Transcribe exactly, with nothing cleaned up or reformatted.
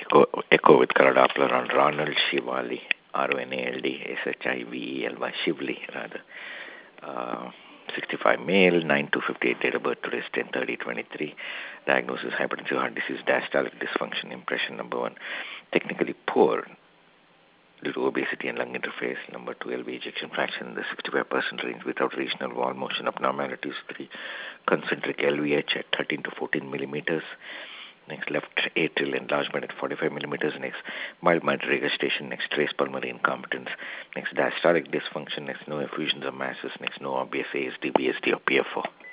Echo, echo with color Doppler on Ronald Shivali, R O N A L D S H I V E L Y, Shivli rather. Uh, sixty-five male, nine to fifty-eight, date of birth today is ten thirty twenty-three. Diagnosis hypertensive heart disease, diastolic dysfunction, impression number one. Technically poor due to obesity and lung interface. Number two, L V ejection fraction in the sixty-five percent range without regional wall motion abnormalities. Three, concentric L V H at thirteen to fourteen millimeters. Next, left atrial enlargement at forty-five millimeters. Next, mild mitral regurgitation. Next, trace pulmonary incompetence. Next, diastolic dysfunction. Next, no effusions or masses. Next, no obvious A S D, B S D, or P F O.